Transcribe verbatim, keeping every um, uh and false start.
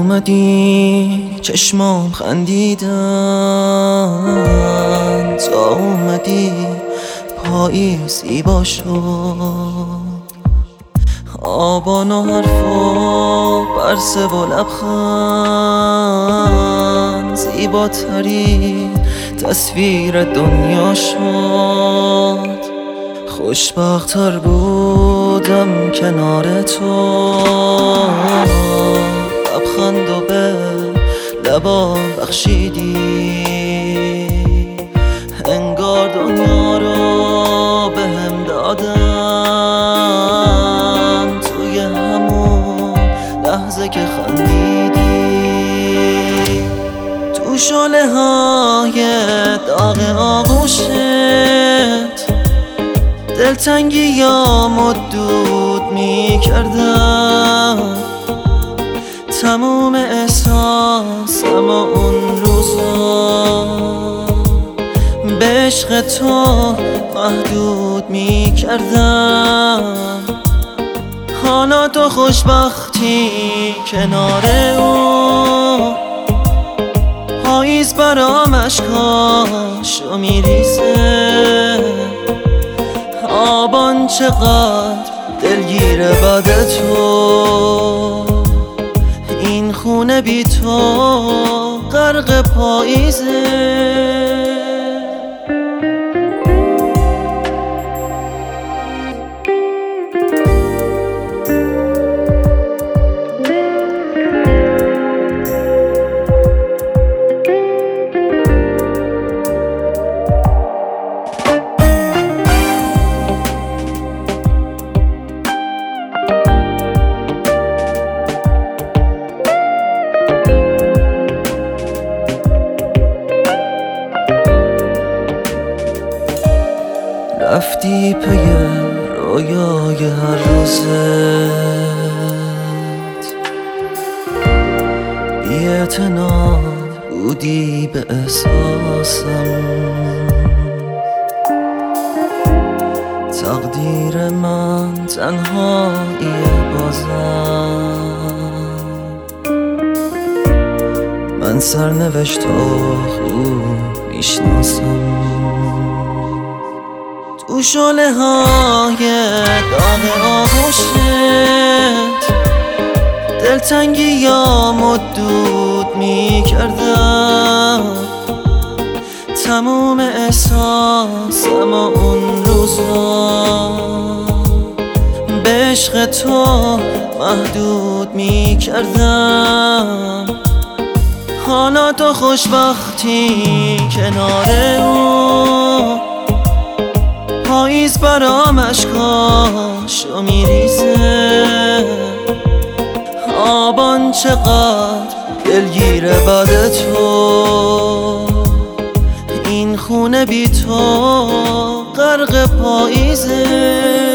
اومدی چشمام خندیدن، تا اومدی پاییز زیبا شد. آبان و حرفا برسه و لبخند، زیباترین تصویر دنیا شد. خوشبخت‌تر بودم کنار تو، لبخند و به لبام بخشیدی، انگار دنیا رو به هم دادن توی همون لحظه که خندیدی. تو شعله های داغ آغوشت دلتنگی یا مدود می کردم، تموم احساسم و اون روزا به عشق تو محدود می کردم. حالا تو خوشبختی کنار او، پاییز برام اشکاشو میریزه. آبان چقدر دلگیره بعد تو، این خونه بی تو غرق پاییزه. رفتی پی رویای هر روزت، بی‌اعتنا بودی به احساسم. تقدیر من تنهاییه بازم، من سرنوشت خوب میشناسم. تو شعله های داغ آغوشت دلتنگی یا مدود می کردم، تموم احساسم و اون روزا به عشق تو محدود می کردم. حالا تو خوشبختی کنار او، پاییز برام اشکاشو میریزه. آبان چقدر دلگیره بعد تو، این خونه بی تو غرق پاییزه.